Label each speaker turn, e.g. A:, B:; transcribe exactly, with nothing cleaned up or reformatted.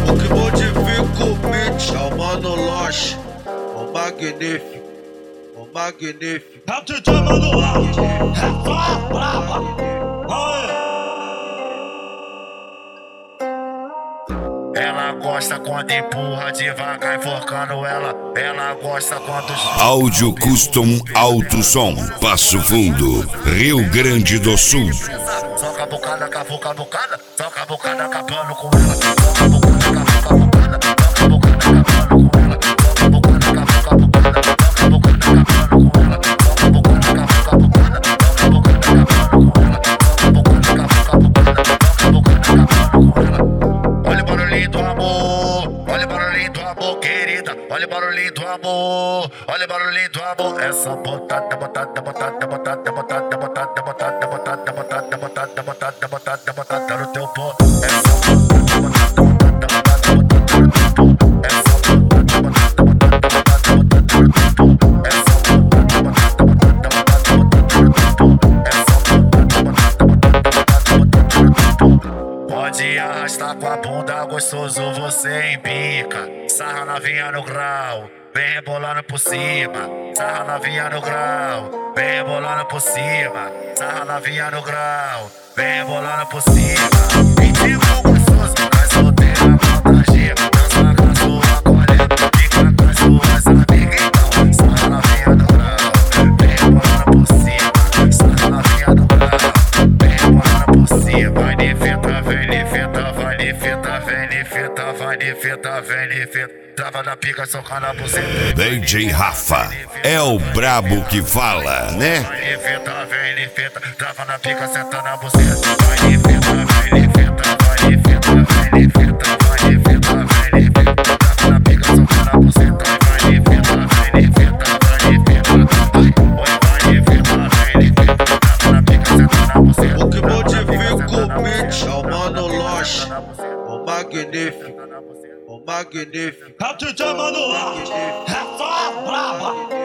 A: O que modifica o beat é o Mano Loche, o magnífico, o magnífico.
B: É o D J Manual, é só brava.
C: Ela gosta quando empurra devagar, enforcando ela. Ela gosta quando...
D: Áudio Custom Alto Som, Passo Fundo, Rio Grande do Sul.
C: Soca a bocada, cavuca a bocada. Soca a bocada, acabando com ela. Soca a bocada, cavuca a bocada. Soca a bocada, acabando com ela. Soca a bocada, cavuca a bocada. Soca a bocada, acabando com ela. Soca a bocada, cavuca a bocada. Soca a bocada, acabando com ela. Soca a bocada, cavuca a bocada. Soca a bocada, acabando com ela. Olha o barulhinho do amor, olha o barulhinho do amor, querida. Olha o barulhinho do amor, olha o barulhinho do amor. Essa botada, botada, botada, botada, botada, botada, botada, botada, botada, botada, botada, botada, botada no teu pó. Essa botada, botada, botada, botada, botada no teu pó. Essa botada, botada, botada, botada, botada no teu pó. Essa botada, botada, botada, botada, botada no teu pó. Essa botada, botada, botada, botada no teu pó. Pode arrastar com a bunda, gostoso você embica. Sarra novinha no grau, vem rebolando por cima. Sarra novinha no grau, vem rebolando por cima. Sarra novinha no grau, vem rebolando por cima. Ritmo gostoso, mas solteira, vontade. Dança com a sua colega, fica com as suas amigas. Então, sarra novinha no grau, vem rebolando por cima. Sarra novinha no grau, vem rebolando por cima. Vai de fita, vem de fita, vai de fita, vem de fita, vai de fita, vem de fita. Trava na pica, soca na buceta.
D: D J Rafa é o brabo que fala, né?
C: Vai de fita, vem de fita, trava na pica, senta na buceta. Vai de fita, vem de fita, vai de fita, vem de fita, vai de fita, vem de fita. Trava na pica, soca na buceta. Vai de fita, vem de fita, vai de fita. Vai de fita, vem de fita, trava na pica, senta na buceta.
A: O que modifica o beat é o Mano Loche, o magnífico, o magnífico.
B: É o D J Manual, é só brava.